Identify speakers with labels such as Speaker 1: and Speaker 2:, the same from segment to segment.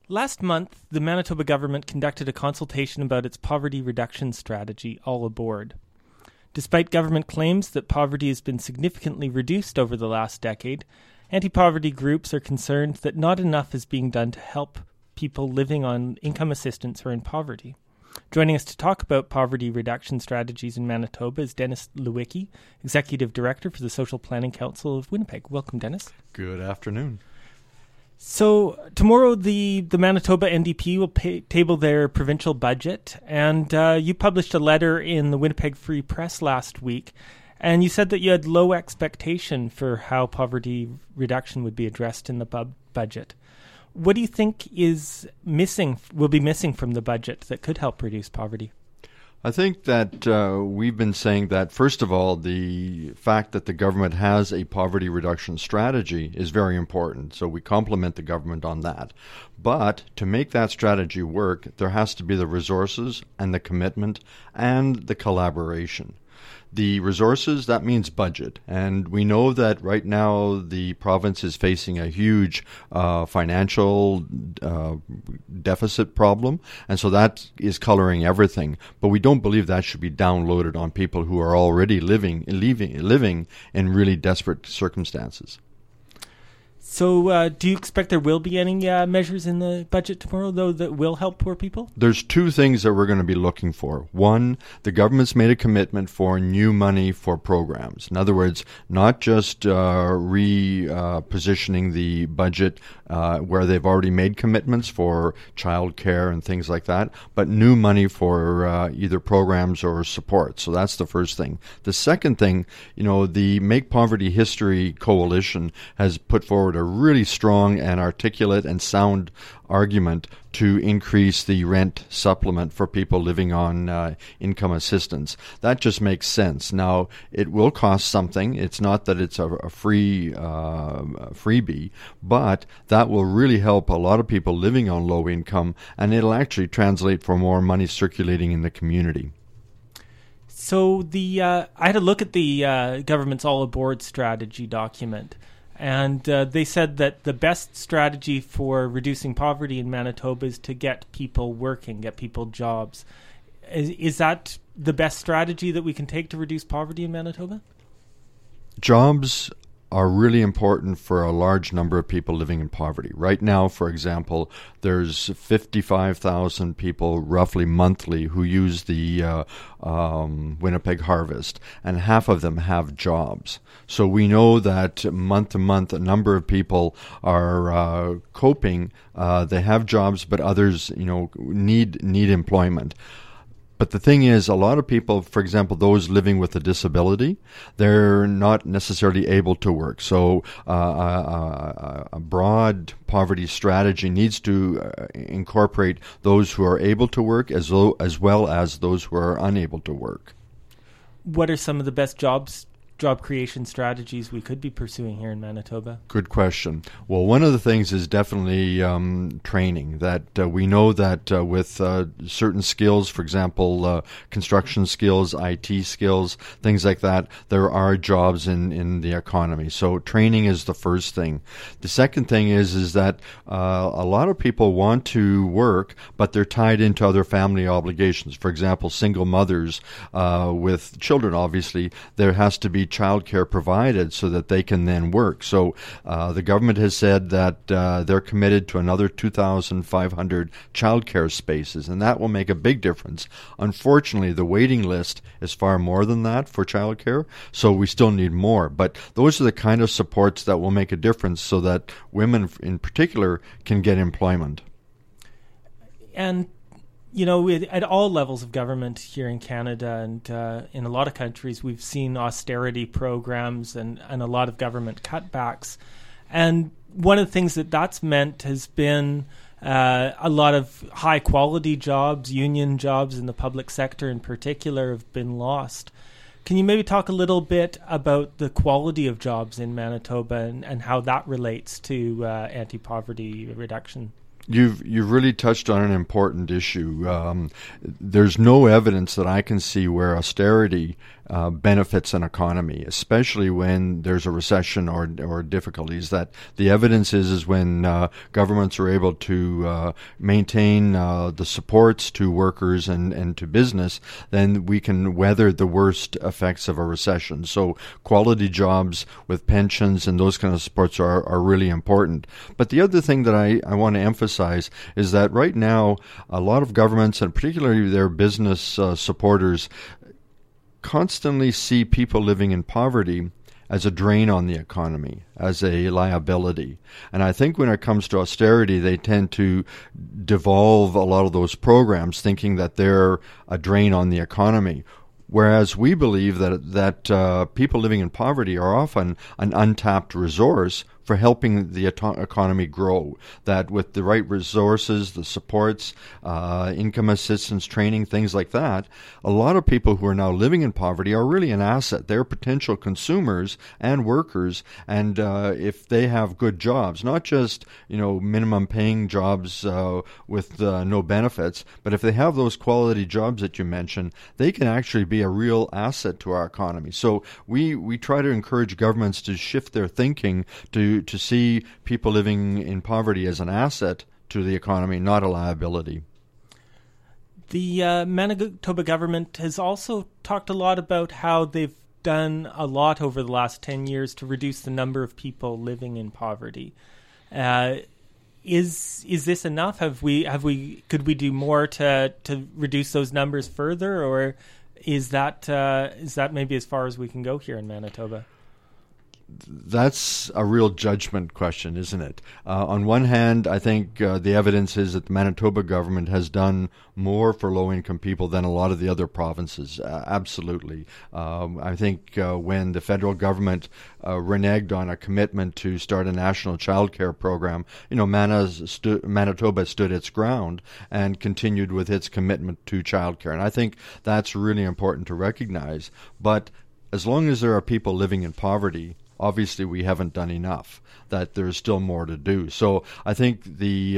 Speaker 1: Last month, the Manitoba government conducted a consultation about its poverty reduction strategy, All Aboard. Despite government claims that poverty has been significantly reduced over the last decade, anti-poverty groups are concerned that not enough is being done to help people living on income assistance or in poverty. Joining us to talk about poverty reduction strategies in Manitoba is Dennis Lewicki, Executive Director for the Social Planning Council of Winnipeg. Welcome, Dennis.
Speaker 2: Good afternoon.
Speaker 1: So tomorrow the Manitoba NDP will table their provincial budget, and you published a letter in the Winnipeg Free Press last week, and you said that you had low expectation for how poverty reduction would be addressed in the budget. What do you think will be missing from the budget that could help reduce poverty?
Speaker 2: I think that we've been saying that, first of all, the fact that the government has a poverty reduction strategy is very important. So we compliment the government on that. But to make that strategy work, there has to be the resources and the commitment and the collaboration. The resources, that means budget. And we know that right now the province is facing a huge financial deficit problem. And so that is coloring everything. But we don't believe that should be downloaded on people who are already living in really desperate circumstances.
Speaker 1: So do you expect there will be any measures in the budget tomorrow, though, that will help poor people?
Speaker 2: There's two things that we're going to be looking for. One, the government's made a commitment for new money for programs. In other words, not just repositioning the budget where they've already made commitments for child care and things like that, but new money for either programs or support. So that's the first thing. The second thing, the Make Poverty History Coalition has put forward a really strong and articulate and sound argument to increase the rent supplement for people living on income assistance. That just makes sense. Now, it will cost something. It's not that it's a freebie, but that will really help a lot of people living on low income, and it'll actually translate for more money circulating in the community.
Speaker 1: So I had a look at the government's All Aboard strategy document. And they said that the best strategy for reducing poverty in Manitoba is to get people working, get people jobs. Is that the best strategy that we can take to reduce poverty in Manitoba?
Speaker 2: Jobs are really important for a large number of people living in poverty. Right now, for example, there's 55,000 people roughly monthly who use the Winnipeg Harvest, and half of them have jobs. So we know that month to month a number of people are coping. They have jobs, but others, need employment. But the thing is, a lot of people, for example, those living with a disability, they're not necessarily able to work. So a broad poverty strategy needs to incorporate those who are able to work as well as those who are unable to work.
Speaker 1: What are some of the best job creation strategies we could be pursuing here in Manitoba?
Speaker 2: Good question. Well, one of the things is definitely training. That we know that with certain skills, for example, construction skills, IT skills, things like that, there are jobs in the economy. So training is the first thing. The second thing is that a lot of people want to work, but they're tied into other family obligations. For example, single mothers with children, obviously, there has to be childcare provided so that they can then work. So the government has said that they're committed to another 2,500 childcare spaces, and that will make a big difference. Unfortunately, the waiting list is far more than that for childcare, so we still need more. But those are the kind of supports that will make a difference so that women in particular can get employment.
Speaker 1: And at all levels of government here in Canada and in a lot of countries, we've seen austerity programs and a lot of government cutbacks. And one of the things that's meant has been a lot of high-quality jobs, union jobs in the public sector in particular, have been lost. Can you maybe talk a little bit about the quality of jobs in Manitoba and how that relates to anti-poverty reduction?
Speaker 2: You've really touched on an important issue. There's no evidence that I can see where austerity benefits an economy, especially when there's a recession or difficulties. That the evidence is when governments are able to maintain the supports to workers and to business, then we can weather the worst effects of a recession. So quality jobs with pensions and those kind of supports are really important. But the other thing that I want to emphasize is that right now a lot of governments, and particularly their business supporters, constantly see people living in poverty as a drain on the economy, as a liability. And I think when it comes to austerity, they tend to devolve a lot of those programs thinking that they're a drain on the economy. Whereas we believe that people living in poverty are often an untapped resource for helping the economy grow. That with the right resources, the supports, income assistance, training, things like that, a lot of people who are now living in poverty are really an asset. They're potential consumers and workers, and if they have good jobs, not just minimum paying jobs with no benefits, but if they have those quality jobs that you mentioned, they can actually be a real asset to our economy. So we try to encourage governments to shift their thinking to see people living in poverty as an asset to the economy, not a liability.
Speaker 1: The Manitoba government has also talked a lot about how they've done a lot over the last 10 years to reduce the number of people living in poverty. Is this enough? Could we do more to reduce those numbers further, or is that maybe as far as we can go here in Manitoba?
Speaker 2: That's a real judgment question, isn't it? On one hand, I think the evidence is that the Manitoba government has done more for low-income people than a lot of the other provinces. Absolutely. I think when the federal government reneged on a commitment to start a national child care program, Manitoba stood its ground and continued with its commitment to child care. And I think that's really important to recognize. But as long as there are people living in poverty, obviously we haven't done enough, that there's still more to do. So I think the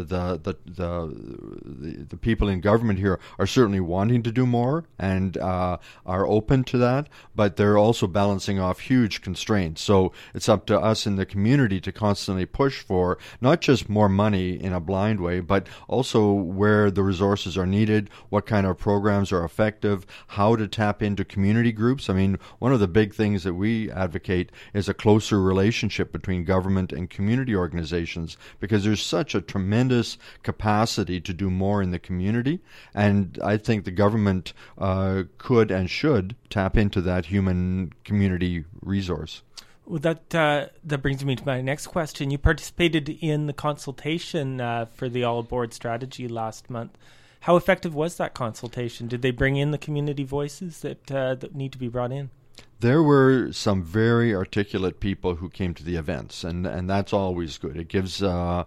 Speaker 2: people in government here are certainly wanting to do more and are open to that, but they're also balancing off huge constraints. So it's up to us in the community to constantly push for not just more money in a blind way, but also where the resources are needed, what kind of programs are effective, how to tap into community groups. I mean, one of the big things that we advocate is a closer relationship between government and community organizations, because there's such a tremendous capacity to do more in the community, and I think the government could and should tap into that human community resource.
Speaker 1: Well, that brings me to my next question. You participated in the consultation for the All Aboard strategy last month. How effective was that consultation? Did they bring in the community voices that need to be brought in?
Speaker 2: There were some very articulate people who came to the events, and that's always good. It gives an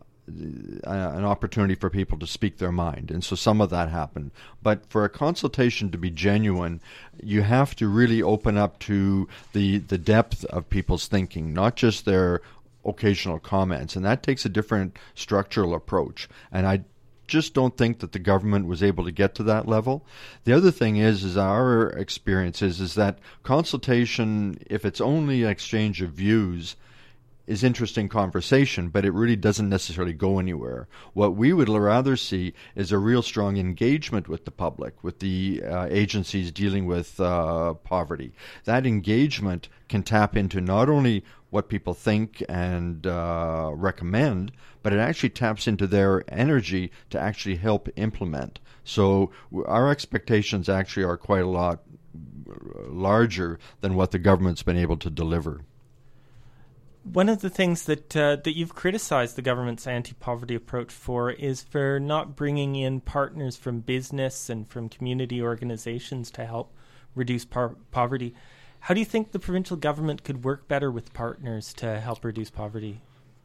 Speaker 2: opportunity for people to speak their mind, and so some of that happened. But for a consultation to be genuine, you have to really open up to the depth of people's thinking, not just their occasional comments, and that takes a different structural approach. And I just don't think that the government was able to get to that level. The other thing is our experience is that consultation, if it's only an exchange of views, is interesting conversation, but it really doesn't necessarily go anywhere. What we would rather see is a real strong engagement with the public, with the agencies dealing with poverty. That engagement can tap into not only what people think and recommend, but it actually taps into their energy to actually help implement. So our expectations actually are quite a lot larger than what the government's been able to deliver.
Speaker 1: One of the things that you've criticized the government's anti-poverty approach for is for not bringing in partners from business and from community organizations to help reduce poverty. How do you think the provincial government could work better with partners to help reduce poverty?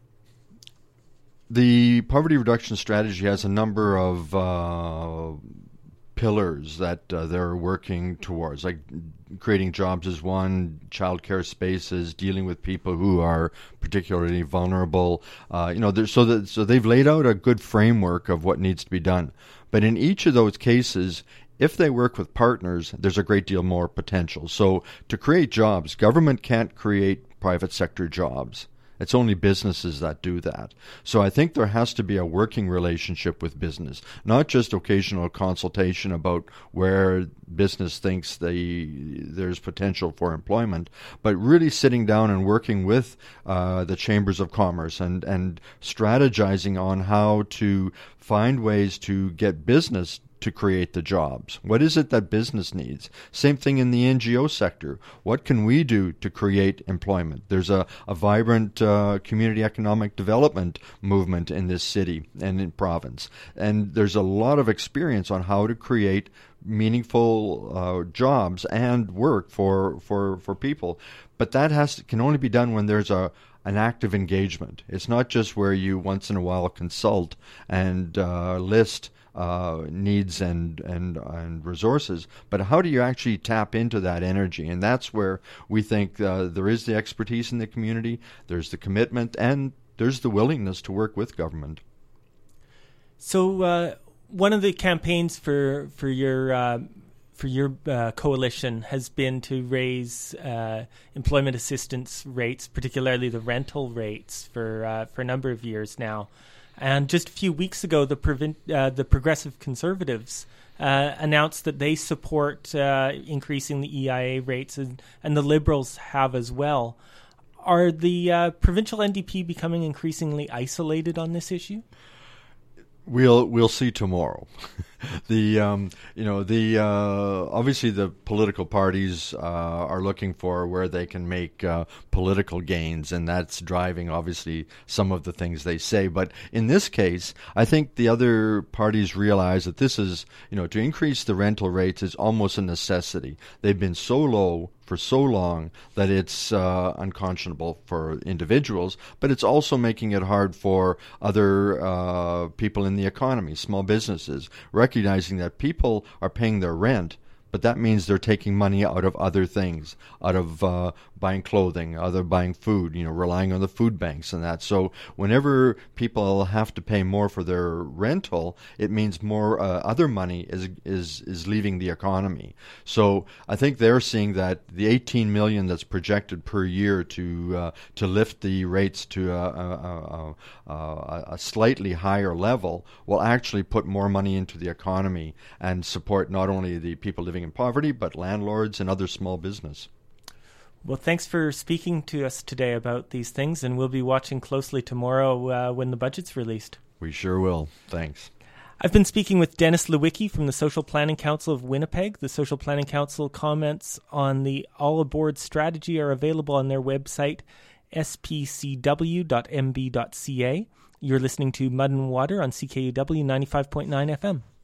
Speaker 2: The poverty reduction strategy has a number of pillars that they're working towards, like creating jobs is one, child care spaces, dealing with people who are particularly vulnerable. So they've laid out a good framework of what needs to be done. But in each of those cases, if they work with partners, there's a great deal more potential. So to create jobs, government can't create private sector jobs. It's only businesses that do that. So I think there has to be a working relationship with business, not just occasional consultation about where business thinks there's potential for employment, but really sitting down and working with the chambers of commerce and strategizing on how to find ways to get business to create the jobs. What is it that business needs? Same thing in the NGO sector. What can we do to create employment? There's a vibrant community economic development movement in this city and in province. And there's a lot of experience on how to create meaningful jobs and work for people. But that can only be done when there's an active engagement. It's not just where you once in a while consult and list needs and resources, but how do you actually tap into that energy? And that's where we think there is the expertise in the community, there's the commitment, and there's the willingness to work with government.
Speaker 1: So one of the campaigns for your coalition has been to raise employment assistance rates, particularly the rental rates, for a number of years now. And just a few weeks ago, the Progressive Conservatives announced that they support increasing the EIA rates, and the Liberals have as well. Are the provincial NDP becoming increasingly isolated on this issue?
Speaker 2: We'll see tomorrow. Obviously the political parties are looking for where they can make political gains, and that's driving obviously some of the things they say. But in this case, I think the other parties realize that this is, to increase the rental rates is almost a necessity. They've been so low for so long that it's unconscionable for individuals, but it's also making it hard for other people in the economy, small businesses, recognizing that people are paying their rent, but that means they're taking money out of other things, out of buying clothing, other buying food, relying on the food banks and that. So whenever people have to pay more for their rental, it means more other money is leaving the economy. So I think they're seeing that the 18 million that's projected per year to lift the rates to a slightly higher level will actually put more money into the economy and support not only the people living in poverty, but landlords and other small business.
Speaker 1: Well, thanks for speaking to us today about these things, and we'll be watching closely tomorrow when the budget's released.
Speaker 2: We sure will. Thanks.
Speaker 1: I've been speaking with Dennis Lewicki from the Social Planning Council of Winnipeg. The Social Planning Council comments on the All Aboard strategy are available on their website, spcw.mb.ca. You're listening to Mud and Water on CKUW 95.9 FM.